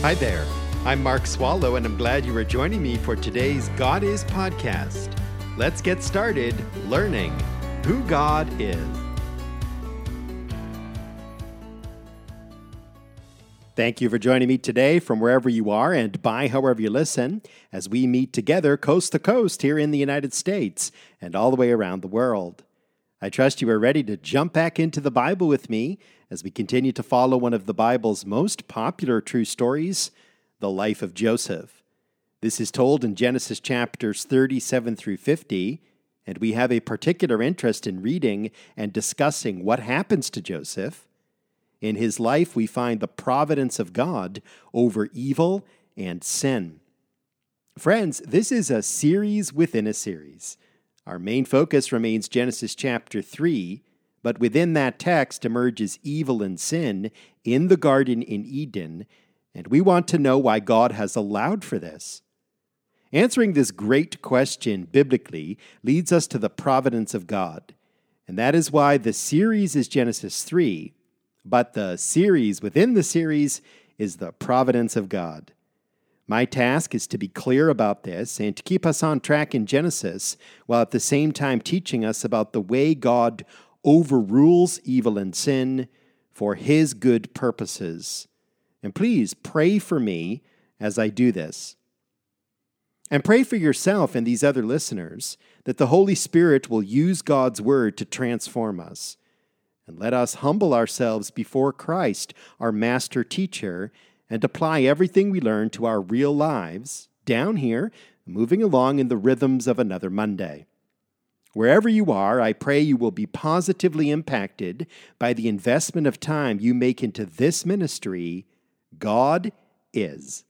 Hi there. I'm Mark Swallow, and I'm glad you are joining me for today's God Is podcast. Let's get started learning who God is. Thank you for joining me today from wherever you are and by however you listen as we meet together coast to coast here in the United States and all the way around the world. I trust you are ready to jump back into the Bible with me as we continue to follow one of the Bible's most popular true stories, the life of Joseph. This is told in Genesis chapters 37 through 50, and we have a particular interest in reading and discussing what happens to Joseph. In his life, we find the providence of God over evil and sin. Friends, this is a series within a series. Our main focus remains Genesis chapter 3, but within that text emerges evil and sin in the garden in Eden, and we want to know why God has allowed for this. Answering this great question biblically leads us to the providence of God, and that is why the series is Genesis 3, but the series within the series is the providence of God. My task is to be clear about this and to keep us on track in Genesis while at the same time teaching us about the way God overrules evil and sin for His good purposes. And please pray for me as I do this. And pray for yourself and these other listeners that the Holy Spirit will use God's Word to transform us. And let us humble ourselves before Christ, our master teacher, and apply everything we learn to our real lives, down here, moving along in the rhythms of another Monday. Wherever you are, I pray you will be positively impacted by the investment of time you make into this ministry. God is.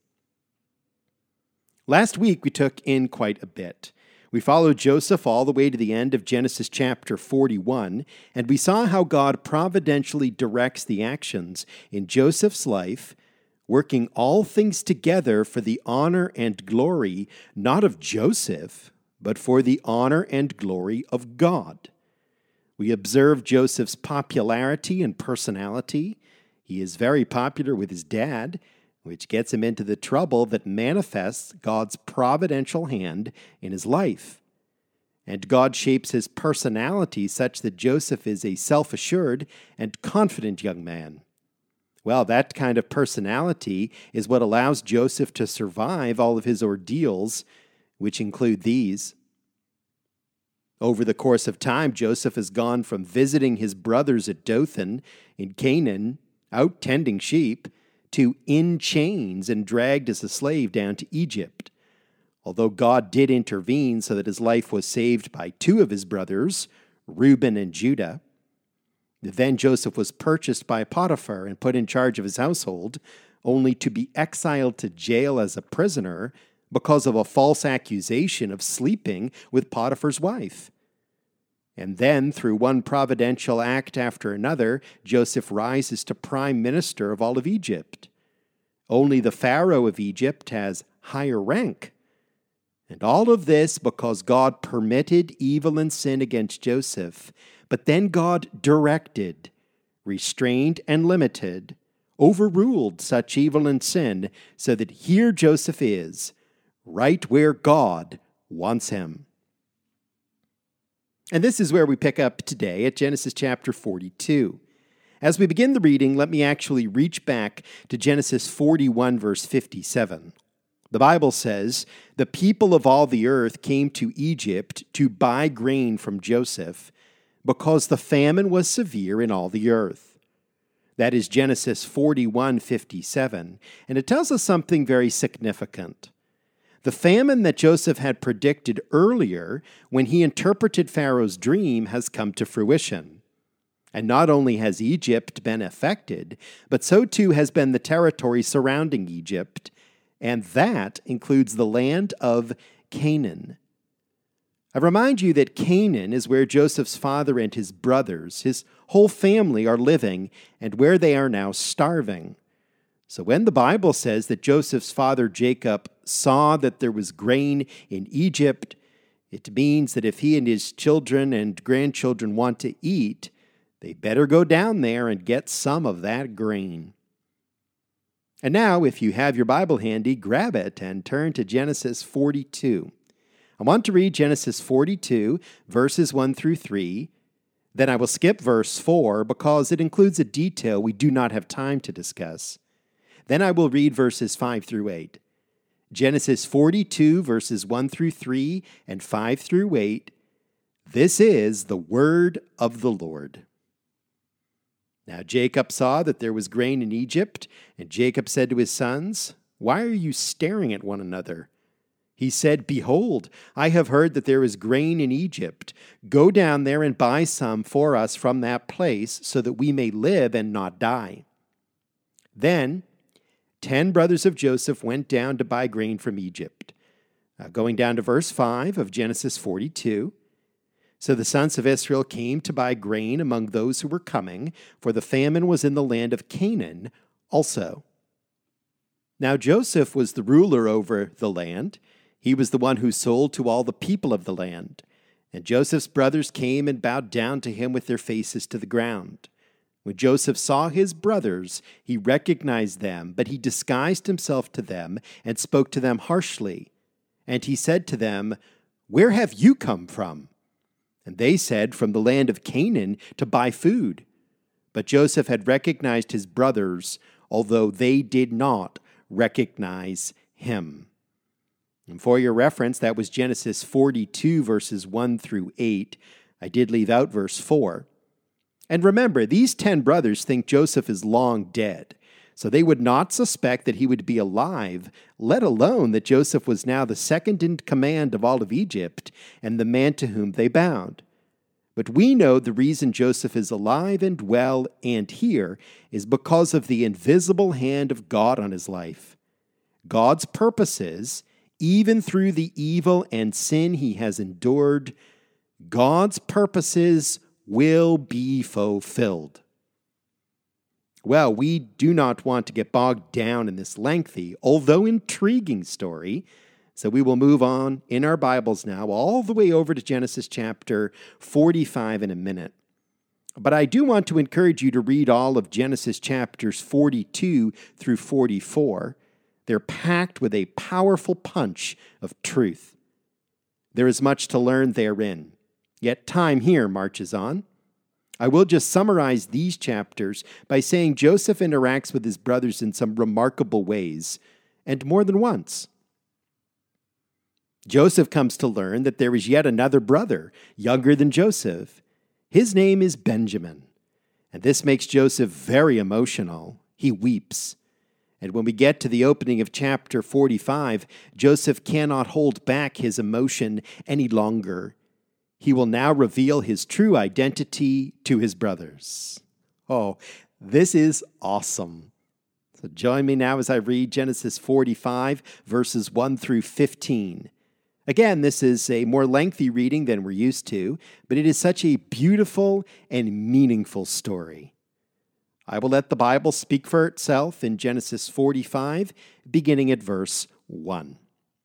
Last week, we took in quite a bit. We followed Joseph all the way to the end of Genesis chapter 41, and we saw how God providentially directs the actions in Joseph's life, working all things together for the honor and glory, not of Joseph, but for the honor and glory of God. We observed Joseph's popularity and personality. He is very popular with his dad, which gets him into the trouble that manifests God's providential hand in his life. And God shapes his personality such that Joseph is a self-assured and confident young man. Well, that kind of personality is what allows Joseph to survive all of his ordeals, which include these. Over the course of time, Joseph has gone from visiting his brothers at Dothan in Canaan, out tending sheep, to in chains and dragged as a slave down to Egypt. Although God did intervene so that his life was saved by two of his brothers, Reuben and Judah. Then Joseph was purchased by Potiphar and put in charge of his household, only to be exiled to jail as a prisoner because of a false accusation of sleeping with Potiphar's wife. And then, through one providential act after another, Joseph rises to prime minister of all of Egypt. Only the Pharaoh of Egypt has higher rank. And all of this because God permitted evil and sin against Joseph, but then God directed, restrained, and limited, overruled such evil and sin so that here Joseph is, right where God wants him. And this is where we pick up today at Genesis chapter 42. As we begin the reading, let me actually reach back to Genesis 41, verse 57. The Bible says, "The people of all the earth came to Egypt to buy grain from Joseph, because the famine was severe in all the earth." That is Genesis 41:57, and it tells us something very significant. The famine that Joseph had predicted earlier when he interpreted Pharaoh's dream has come to fruition. And not only has Egypt been affected, but so too has been the territory surrounding Egypt, and that includes the land of Canaan. I remind you that Canaan is where Joseph's father and his brothers, his whole family, are living and where they are now starving. So when the Bible says that Joseph's father Jacob saw that there was grain in Egypt, it means that if he and his children and grandchildren want to eat, they better go down there and get some of that grain. And now, if you have your Bible handy, grab it and turn to Genesis 42. I want to read Genesis 42, verses 1 through 3. Then I will skip verse 4 because it includes a detail we do not have time to discuss. Then I will read verses 5 through 8. Genesis 42, verses 1 through 3 and 5 through 8. This is the word of the Lord. Now Jacob saw that there was grain in Egypt, and Jacob said to his sons, "Why are you staring at one another?" He said, "Behold, I have heard that there is grain in Egypt. Go down there and buy some for us from that place, so that we may live and not die." Then 10 brothers of Joseph went down to buy grain from Egypt. Going down to verse 5 of Genesis 42. So the sons of Israel came to buy grain among those who were coming, for the famine was in the land of Canaan also. Now Joseph was the ruler over the land. He was the one who sold to all the people of the land. And Joseph's brothers came and bowed down to him with their faces to the ground. When Joseph saw his brothers, he recognized them, but he disguised himself to them and spoke to them harshly. And he said to them, "Where have you come from?" And they said, "From the land of Canaan to buy food." But Joseph had recognized his brothers, although they did not recognize him. And for your reference, that was Genesis 42, verses 1 through 8. I did leave out verse 4. And remember, these 10 brothers think Joseph is long dead, so they would not suspect that he would be alive, let alone that Joseph was now the second in command of all of Egypt and the man to whom they bowed. But we know the reason Joseph is alive and well and here is because of the invisible hand of God on his life. God's purposes, even through the evil and sin he has endured, God's purposes will be fulfilled. Well, we do not want to get bogged down in this lengthy, although intriguing story, so we will move on in our Bibles now all the way over to Genesis chapter 45 in a minute. But I do want to encourage you to read all of Genesis chapters 42 through 44. They're packed with a powerful punch of truth. There is much to learn therein, yet time here marches on. I will just summarize these chapters by saying Joseph interacts with his brothers in some remarkable ways, and more than once. Joseph comes to learn that there is yet another brother, younger than Joseph. His name is Benjamin, and this makes Joseph very emotional. He weeps. And when we get to the opening of chapter 45, Joseph cannot hold back his emotion any longer. He will now reveal his true identity to his brothers. Oh, this is awesome. So join me now as I read Genesis 45, verses 1 through 15. Again, this is a more lengthy reading than we're used to, but it is such a beautiful and meaningful story. I will let the Bible speak for itself in Genesis 45, beginning at verse 1.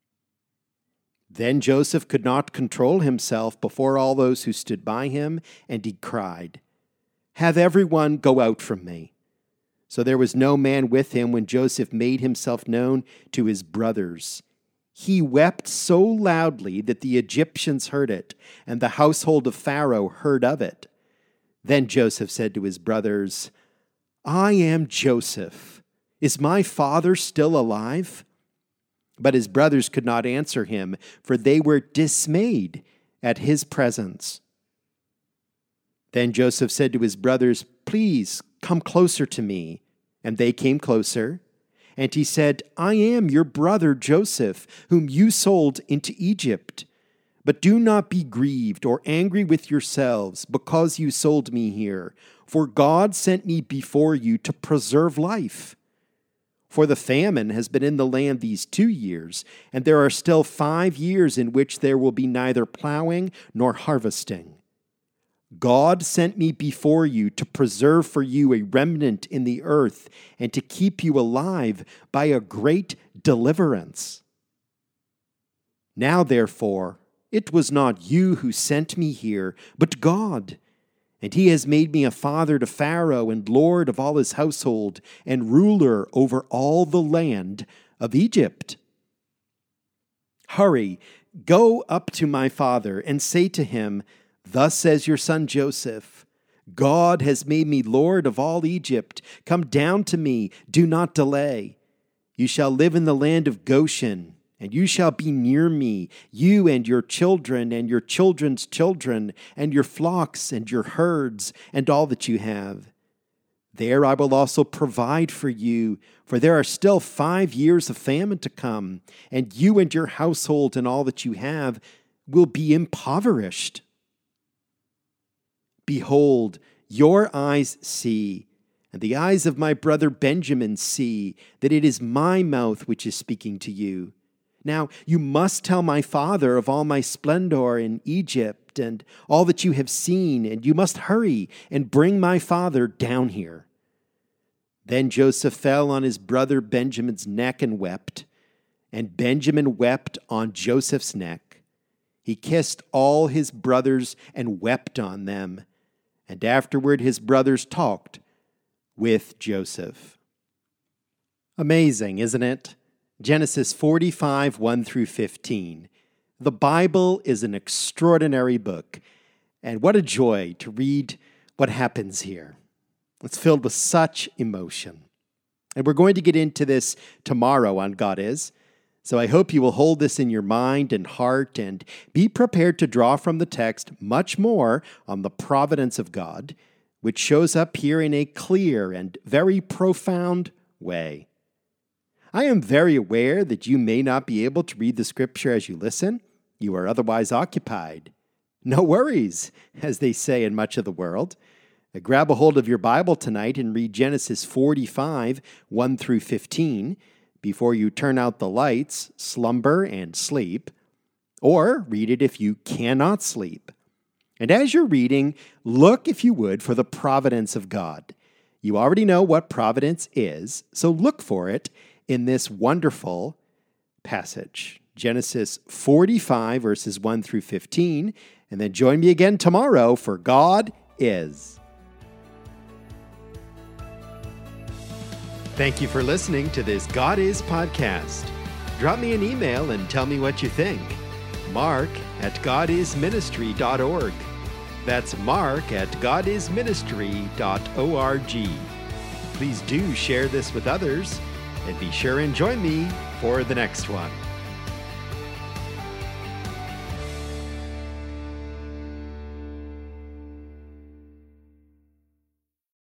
Then Joseph could not control himself before all those who stood by him, and he cried, "Have everyone go out from me." So there was no man with him when Joseph made himself known to his brothers. He wept so loudly that the Egyptians heard it, and the household of Pharaoh heard of it. Then Joseph said to his brothers, "I am Joseph. Is my father still alive?" But his brothers could not answer him, for they were dismayed at his presence. Then Joseph said to his brothers, "Please come closer to me." And they came closer. And he said, "I am your brother Joseph, whom you sold into Egypt. But do not be grieved or angry with yourselves because you sold me here, for God sent me before you to preserve life. For the famine has been in the land these 2 years, and there are still 5 years in which there will be neither plowing nor harvesting. God sent me before you to preserve for you a remnant in the earth and to keep you alive by a great deliverance. Now, therefore, it was not you who sent me here, but God. And he has made me a father to Pharaoh and lord of all his household and ruler over all the land of Egypt. Hurry, go up to my father and say to him, Thus says your son Joseph, God has made me lord of all Egypt. Come down to me, do not delay. You shall live in the land of Goshen, and you shall be near me, you and your children and your children's children, and your flocks and your herds, and all that you have. There I will also provide for you, for there are still 5 years of famine to come, and you and your household and all that you have will be impoverished. Behold, your eyes see, and the eyes of my brother Benjamin see, that it is my mouth which is speaking to you. Now you must tell my father of all my splendor in Egypt and all that you have seen, and you must hurry and bring my father down here. Then Joseph fell on his brother Benjamin's neck and wept, and Benjamin wept on Joseph's neck. He kissed all his brothers and wept on them, and afterward his brothers talked with Joseph. Amazing, isn't it? Genesis 45, 1 through 15. The Bible is an extraordinary book, and what a joy to read what happens here. It's filled with such emotion. And we're going to get into this tomorrow on God Is, so I hope you will hold this in your mind and heart and be prepared to draw from the text much more on the providence of God, which shows up here in a clear and very profound way. I am very aware that you may not be able to read the scripture as you listen. You are otherwise occupied. No worries, as they say in much of the world. Grab a hold of your Bible tonight and read Genesis 45, 1 through 15, before you turn out the lights, slumber, and sleep. Or read it if you cannot sleep. And as you're reading, look, if you would, for the providence of God. You already know what providence is, so look for it in this wonderful passage. Genesis 45, verses 1 through 15, and then join me again tomorrow for God Is. Thank you for listening to this God Is podcast. Drop me an email and tell me what you think. Mark@godisministry.org. That's Mark@godisministry.org. Please do share this with others, and be sure and join me for the next one.